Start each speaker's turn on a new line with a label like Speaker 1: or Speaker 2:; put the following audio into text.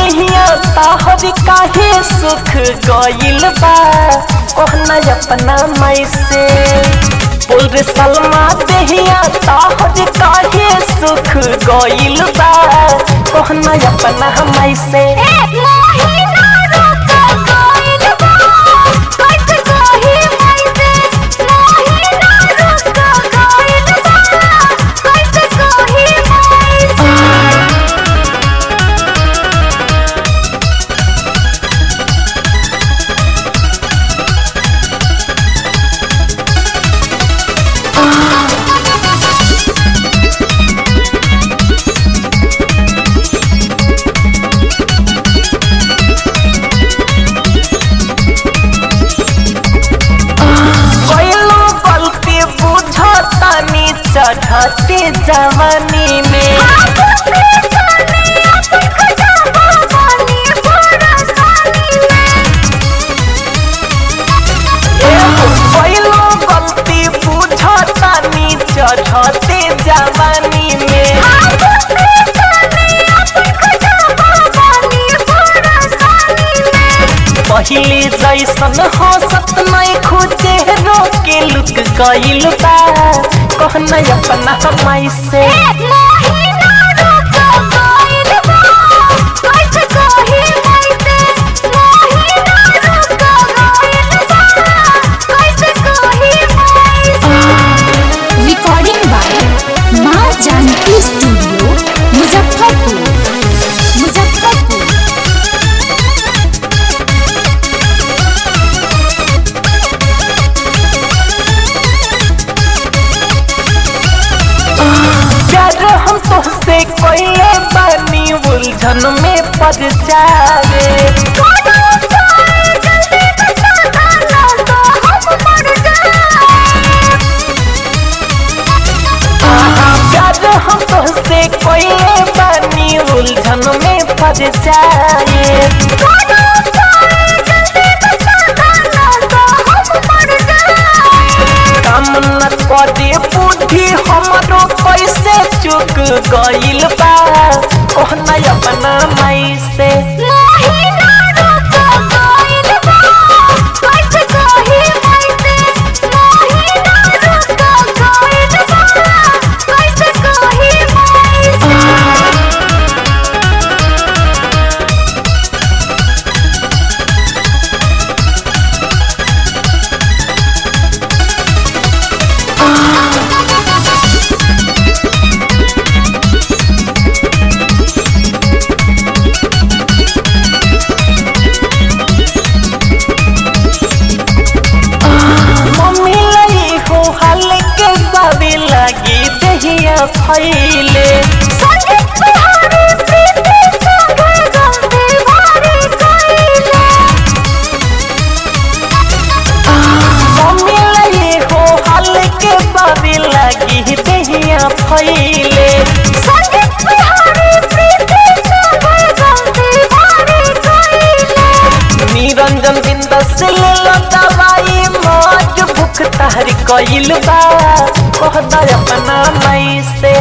Speaker 1: देहिया ताहर काहे सुख गइल बा कहना अपना माई से बोल रे सलमा देहिया ताहर काहे सुख गइल बा कहना अपना माई से चढ़ते जवानी में पहलो गलती बुझतानी चढ़ते जवानी में पहले जैसन हंसत नहीं खोजे रोके लुक गइल बा कहना अपना माई से
Speaker 2: रिकॉर्डिंग बाय माँ जानकी स्टूडियो मुजफ्फरपुर।
Speaker 1: हम तोहसे कोइले बानी उलझन में पड़ जावे प्यार हम तोहसे कोइले बानी उलझन में पड़ जाए काम न करे बुद्धि हमरो कैसे चुक गइल बा कहना अपना माई से लगी दहिया फैले मिले हो हल के बाबी लगी दहिया फैले निरंजन बिंदा से ले लो दवाई मौज भूख तहरी कइल बा कहना अपना माई से